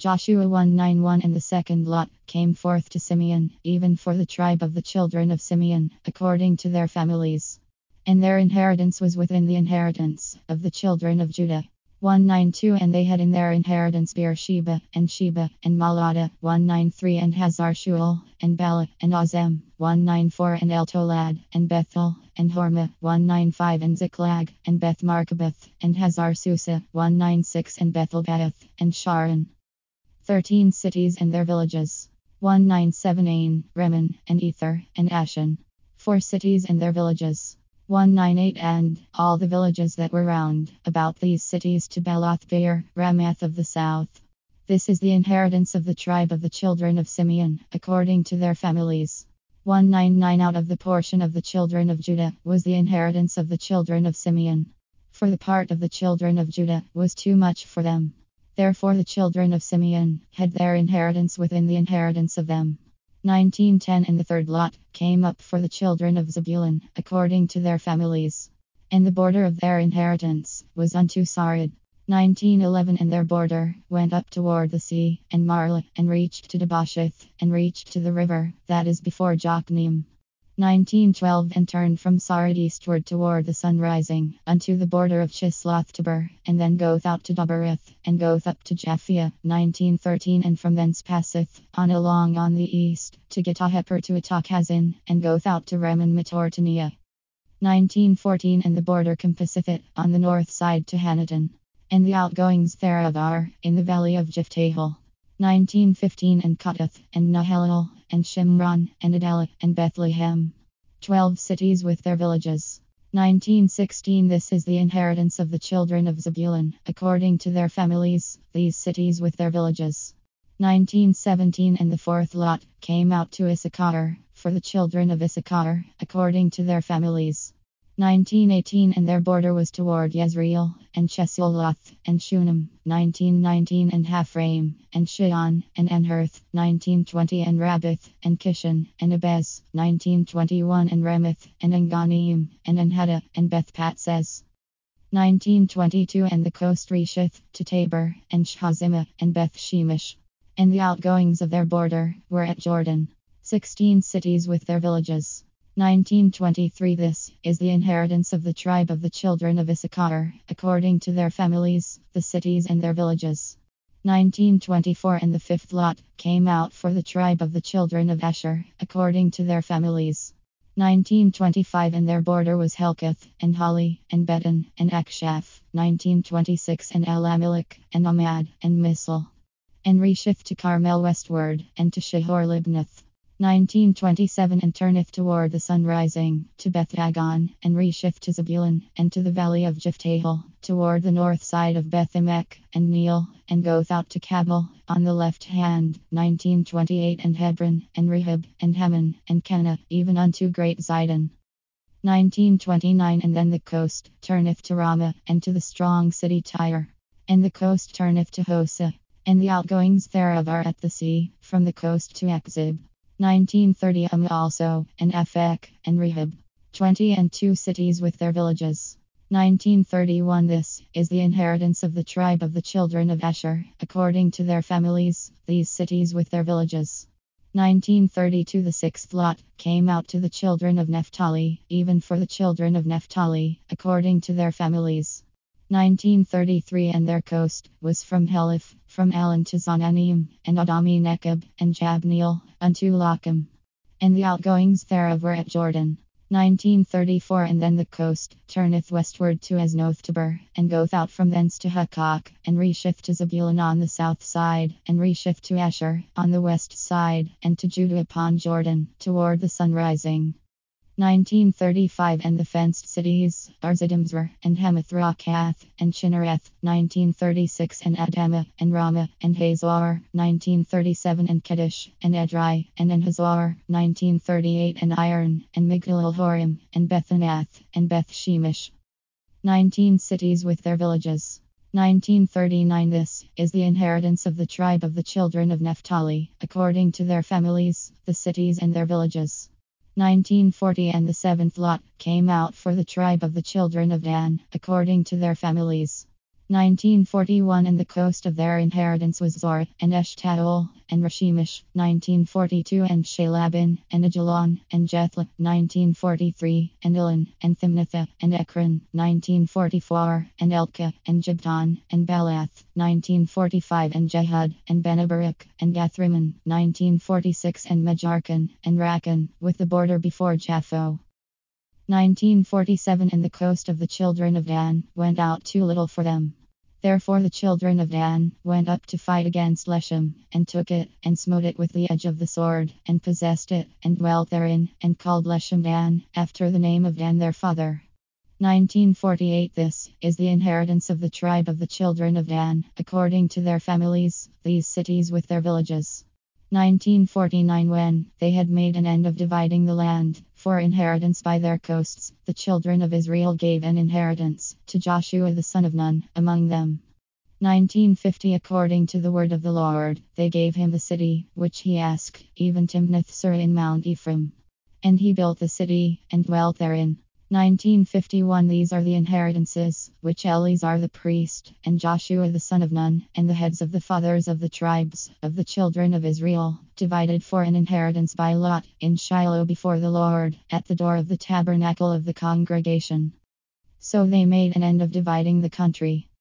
Joshua 1:9. And the second lot came forth to Simeon, even for the tribe of the children of Simeon, according to their families. And their inheritance was within the inheritance of the children of Judah. 1:9-2. And they had in their inheritance Beersheba, and Sheba, and Malada. 1:9-3. And Hazar Shual, and Bala, and Ozem. 1:9-4. And Eltolad, and Bethel, and Hormah. 1:9-5. And Ziklag, and Beth Markaboth, and Hazar Susa. 1:9-6. And Bethelbaoth, and Sharon. 13 cities and their villages. 1:9-7. Ain, Rimmon, and Ether, and Ashan. 4 cities and their villages. 1:9-8. And all the villages that were round about these cities to Baloth-beer, Ramath of the south. This is the inheritance of the tribe of the children of Simeon, according to their families. 1:9-9. Out of the portion of the children of Judah was the inheritance of the children of Simeon. For the part of the children of Judah was too much for them. Therefore the children of Simeon had their inheritance within the inheritance of them. 19:10. And the third lot came up for the children of Zebulun, according to their families. And the border of their inheritance was unto Sarid. 19:11. And their border went up toward the sea, and Marlah, and reached to Debasheth, and reached to the river that is before Jokneam. 19:12. And turned from Sarid eastward toward the sun rising, unto the border of Chisloth-Tabor, and then goeth out to Dabereth, and goeth up to Japhia. 19:13. And from thence passeth on along on the east, to Gittaheper to Atachazin, and goeth out to Remon Metortania. 19:14. And the border compasseth it on the north side to Hanaton. And the outgoings thereof are in the valley of Jiphtahel. 19:15. And Cuttath, and Nahalal, and Shimron, and Adela, and Bethlehem. 12 cities with their villages. 19:16. This is the inheritance of the children of Zebulun, according to their families, these cities with their villages. 19:17. And the fourth lot came out to Issachar, for the children of Issachar, according to their families. 19:18. And their border was toward Yezreel, and Chesulloth, and Shunem. 19:19. And Haphraim, and Shion, and Enherth. 19:20. And Rabbath, and Kishan, and Abez. 19:21. And Ramoth, and Enganim, and Enhada, and Beth-Patzez. 19:22. And the coast reacheth to Tabor, and Shazimah, and Beth-Shemesh. And the outgoings of their border were at Jordan. 16 cities with their villages. 19:23. This is the inheritance of the tribe of the children of Issachar, according to their families, the cities and their villages. 19:24. And the fifth lot came out for the tribe of the children of Asher, according to their families. 19:25. And their border was Helkath, and Hali, and Bedan, and Akshaph. 19:26. And Elamelech, and Amad, and Missal. And Reshith to Carmel westward, and to Shihor-Libnath. 19:27. And turneth toward the sun rising, to Beth-Dagon, and Reshith to Zebulun, and to the valley of Jiphtahel, toward the north side of Beth-Emek, and Neel, and goeth out to Cabal, on the left hand. 19:28. And Hebron, and Rehob, and Heman, and Kenna, even unto Great Zidon. 19:29. And then the coast turneth to Ramah, and to the strong city Tyre. And the coast turneth to Hosah, and the outgoings thereof are at the sea, from the coast to Akzib. 19:30. Also, and Aphek, and Rehob. 20. And 2 cities with their villages. 19:31. This is the inheritance of the tribe of the children of Asher, according to their families, these cities with their villages. 19:32. The sixth lot came out to the children of Naphtali, even for the children of Naphtali, according to their families. 19:33. And their coast was from Heliph, from Alan to Zonanim, and Adami-Nekeb, and Jabneel, unto Lacham. And the outgoings thereof were at Jordan. 19:34. And then the coast turneth westward to Aznoth-Tabor, and goeth out from thence to Hukkok, and Reshith to Zebulun on the south side, and Reshith to Asher on the west side, and to Judah upon Jordan, toward the sun rising. 19:35. And the fenced cities are Zidimzar, and Hamath-Rakath, and Chinnereth. 19:36. And Adamah, and Ramah, and Hazor. 19:37. And Kedesh, and Edrei, and Enhazor. 19:38. And Iron, and Migdal-Horim, and Bethanath, and Beth-Shemesh. 19 cities with their villages. 19:39. This is the inheritance of the tribe of the children of Naphtali, according to their families, the cities and their villages. 19:40. And the seventh lot came out for the tribe of the children of Dan, according to their families. 1941 and the coast of their inheritance was Zor, and Eshtaol, and Rashimish, 1942 and Shalabin, and Ajalon, and Jethla, 1943, and Ilan, and Thimnatha, and Ekron, 1944, and Elka, and Jibton, and Balath, 1945 and Jehud, and Benabarak, and Gathriman, 1946 and Majarkan, and Rakan, with the border before Japho. 1947 and the coast of the children of Dan went out too little for them. Therefore the children of Dan went up to fight against Leshem, and took it, and smote it with the edge of the sword, and possessed it, and dwelt therein, and called Leshem Dan, after the name of Dan their father. 1948 This is the inheritance of the tribe of the children of Dan, according to their families, these cities with their villages. 1949 When they had made an end of dividing the land for inheritance by their coasts, the children of Israel gave an inheritance to Joshua the son of Nun among them. 1950 According to the word of the Lord, they gave him the city, which he asked, even Timnath-Serah in Mount Ephraim. And he built the city, and dwelt therein. 1951 These are the inheritances, which Eleazar the priest, and Joshua the son of Nun, and the heads of the fathers of the tribes, of the children of Israel, divided for an inheritance by lot, in Shiloh before the Lord, at the door of the tabernacle of the congregation. So they made an end of dividing the country.